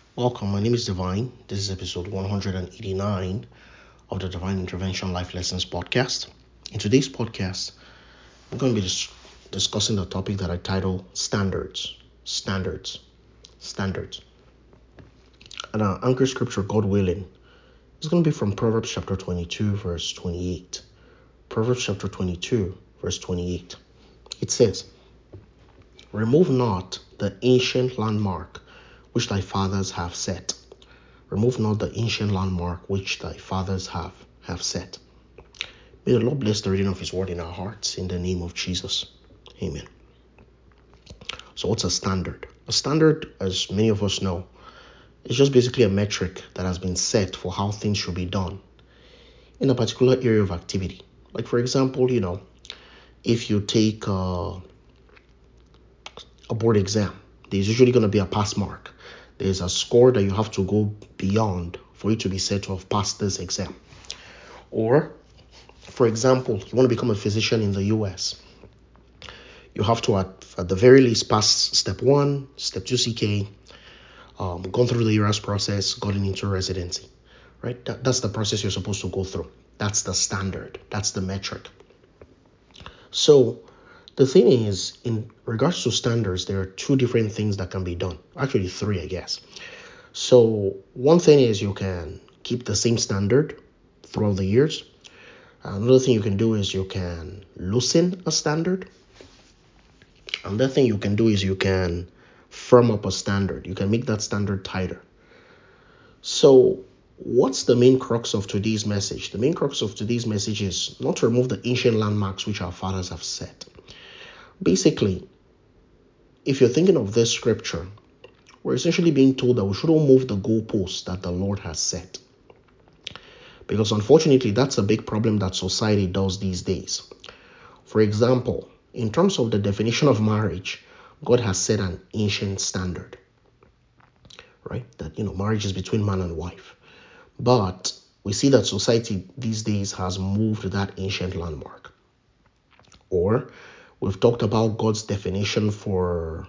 Welcome, my name is Divine. This is episode 189 of the Divine Intervention Life Lessons podcast. In today's podcast, I'm going to be discussing the topic that I title Standards. Standards. Standards. And our anchor scripture, God willing, is going to be from Proverbs chapter 22, verse 28. Proverbs chapter 22, verse 28. It says, Remove not the ancient landmark which thy fathers have set. Remove not the ancient landmark which thy fathers have set. May the Lord bless the reading of his word in our hearts in the name of Jesus. Amen. So what's a standard? A standard, as many of us know, is just basically a metric that has been set for how things should be done in a particular area of activity. Like for example, if you take a board exam, there's usually going to be a pass mark. There's a score that you have to go beyond for you to be said to have passed this exam. Or, for example, you want to become a physician in the US. You have to, at the very least, pass step 1, step 2 CK, gone through the ERAS process, gotten into residency, right? That's the process you're supposed to go through. That's the standard. That's the metric. So the thing is, in regards to standards, there are two different things that can be done. Actually, three, I guess. So one thing is you can keep the same standard throughout the years. Another thing you can do is you can loosen a standard. Another thing you can do is you can firm up a standard. You can make that standard tighter. So what's the main crux of today's message? The main crux of today's message is not to remove the ancient landmarks which our fathers have set. Basically, if you're thinking of this scripture, we're essentially being told that we shouldn't move the goalposts that the Lord has set. Because unfortunately, that's a big problem that society does these days. For example, in terms of the definition of marriage, God has set an ancient standard, right? That, marriage is between man and wife. But we see that society these days has moved that ancient landmark. Or we've talked about God's definition for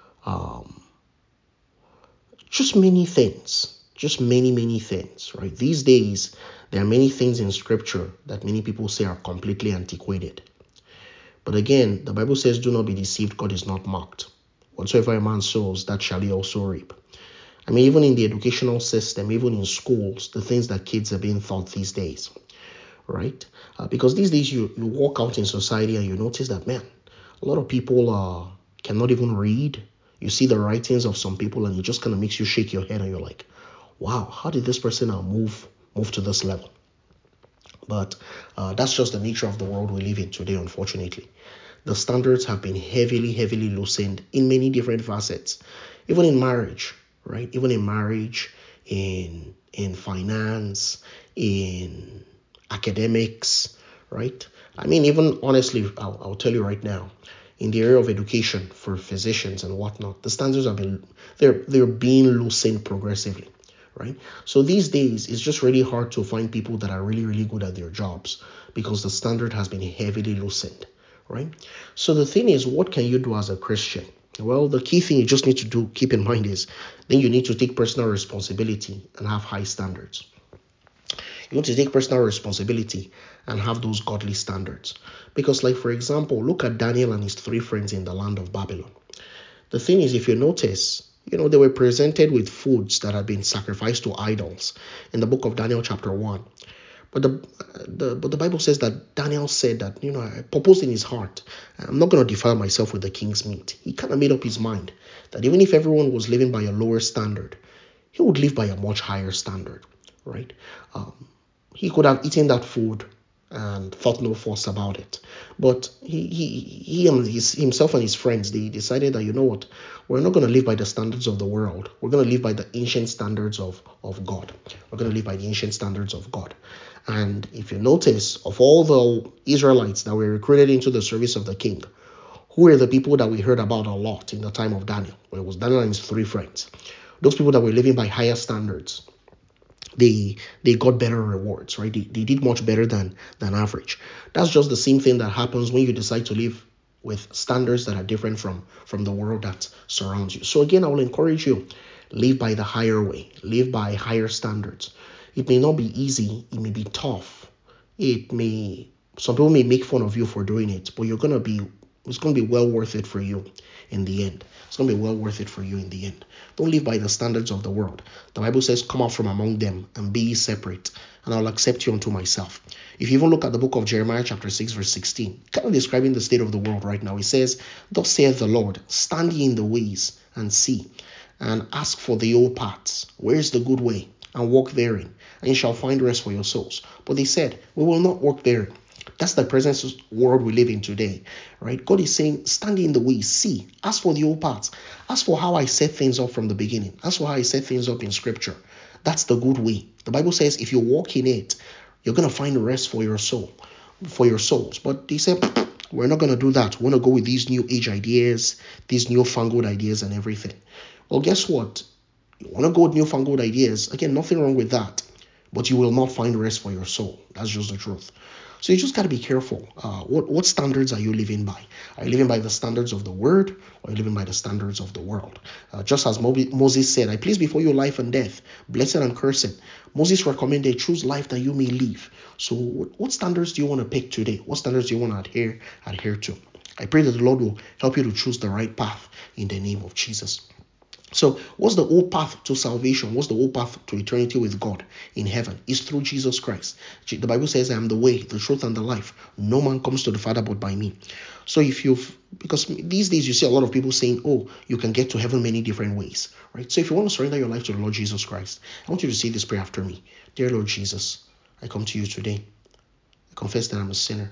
just many things, many things, right? These days, there are many things in scripture that many people say are completely antiquated. But again, the Bible says, do not be deceived, God is not mocked. Whatsoever a man sows, that shall he also reap. I mean, even in the educational system, even in schools, the things that kids are being taught these days, right? Because these days you walk out in society and you notice that, man, a lot of people cannot even read. You see the writings of some people and it just kind of makes you shake your head and you're like, wow, how did this person move to this level? But that's just the nature of the world we live in today, unfortunately. The standards have been heavily loosened in many different facets, even in marriage, right? Even in marriage, in finance, in academics, right? I mean, even honestly, I'll tell you right now, in the area of education for physicians and whatnot, the standards have been they're being loosened progressively, right? So these days, it's just really hard to find people that are really good at their jobs because the standard has been heavily loosened, right? So the thing is, what can you do as a Christian? Well, the key thing you just need to keep in mind is then you need to take personal responsibility and have high standards. You need to take personal responsibility and have those godly standards. Because, like, for example, look at Daniel and his three friends in the land of Babylon. The thing is, if you notice, they were presented with foods that had been sacrificed to idols in the book of Daniel chapter 1. But the Bible says that Daniel said that, I proposed in his heart, I'm not going to defile myself with the king's meat. He kind of made up his mind that even if everyone was living by a lower standard, he would live by a much higher standard, right? He could have eaten that food and thought no fuss about it. But he and himself and his friends, they decided that, what, we're not going to live by the standards of the world. We're going to live by the ancient standards of God. We're going to live by the ancient standards of God. And if you notice, of all the Israelites that were recruited into the service of the king, who were the people that we heard about a lot in the time of Daniel? Well, it was Daniel and his three friends. Those people that were living by higher standards, they got better rewards, right? They did much better than average. That's just the same thing that happens when you decide to live with standards that are different from the world that surrounds you. So again, I will encourage you, live by the higher way, live by higher standards. It may not be easy, it may be tough. Some people may make fun of you for doing it, but it's gonna be well worth it for you in the end. It's gonna be well worth it for you in the end. Don't live by the standards of the world. The Bible says, come out from among them and be ye separate, and I'll accept you unto myself. If you even look at the book of Jeremiah chapter 6 verse 16, kind of describing the state of the world right now, it says, thus saith the Lord, stand ye in the ways and see, and ask for the old paths, where is the good way, and walk therein, and you shall find rest for your souls. But they said, we will not walk therein. That's the present world we live in today, right? God is saying, stand in the way, see, ask for the old paths, ask for how I set things up from the beginning, ask for how I set things up in scripture. That's the good way. The Bible says if you walk in it, you're going to find rest for your soul, for your souls. But they said, we're not going to do that. We want to go with these new age ideas, these newfangled ideas and everything. Well, guess what? You want to go with newfangled ideas. Again, nothing wrong with that. But you will not find rest for your soul. That's just the truth. So you just got to be careful. What standards are you living by? Are you living by the standards of the word, or are you living by the standards of the world? Just as Moses said, I place before you life and death, blessed and cursed. Moses recommended, choose life that you may live. So what standards do you want to pick today? What standards do you want to adhere to? I pray that the Lord will help you to choose the right path in the name of Jesus. So what's the old path to salvation? What's the old path to eternity with God in heaven? It's through Jesus Christ. The Bible says, I am the way, the truth, and the life. No man comes to the Father but by me. So because these days you see a lot of people saying, oh, you can get to heaven many different ways, right? So if you want to surrender your life to the Lord Jesus Christ, I want you to say this prayer after me. Dear Lord Jesus, I come to you today. I confess that I'm a sinner.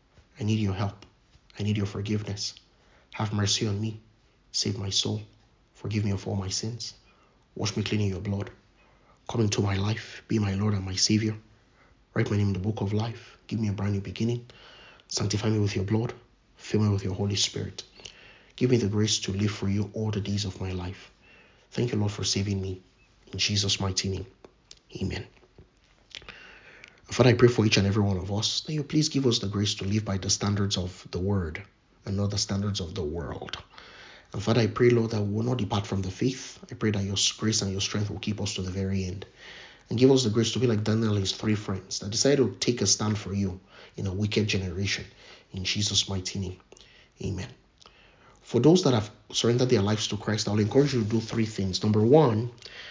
I need your help. I need your forgiveness. Have mercy on me. Save my soul. Forgive me of all my sins. Wash me clean in your blood. Come into my life. Be my Lord and my Savior. Write my name in the book of life. Give me a brand new beginning. Sanctify me with your blood. Fill me with your Holy Spirit. Give me the grace to live for you all the days of my life. Thank you, Lord, for saving me. In Jesus' mighty name. Amen. Father, I pray for each and every one of us that you please give us the grace to live by the standards of the word and not the standards of the world. And Father, I pray, Lord, that we will not depart from the faith. I pray that your grace and your strength will keep us to the very end. And give us the grace to be like Daniel and his 3 friends that decided to take a stand for you in a wicked generation. In Jesus' mighty name. Amen. For those that have surrendered their lives to Christ, I'll encourage you to do 3 things. Number 1,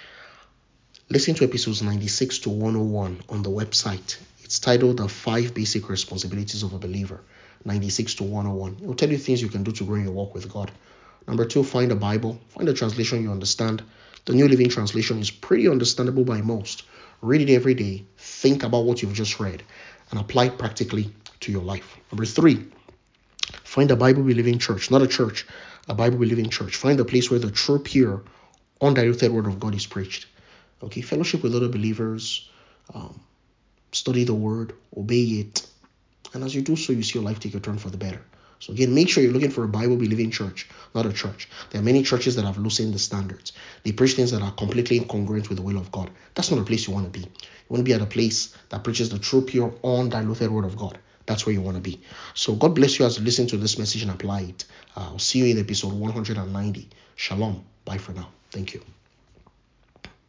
listen to episodes 96 to 101 on the website. It's titled The 5 Basic Responsibilities of a Believer. 96 to 101. It will tell you things you can do to grow in your walk with God. Number 2, find a Bible. Find a translation you understand. The New Living Translation is pretty understandable by most. Read it every day. Think about what you've just read and apply it practically to your life. Number 3, find a Bible-believing church, not a church, a Bible-believing church. Find a place where the true, pure, undiluted word of God is preached. Okay, fellowship with other believers, study the word, obey it, and as you do so, you see your life take a turn for the better. So again, make sure you're looking for a Bible-believing church, not a church. There are many churches that have loosened the standards. They preach things that are completely incongruent with the will of God. That's not a place you want to be. You want to be at a place that preaches the true, pure, undiluted word of God. That's where you want to be. So God bless you as you listen to this message and apply it. I'll see you in episode 190. Shalom. Bye for now. Thank you.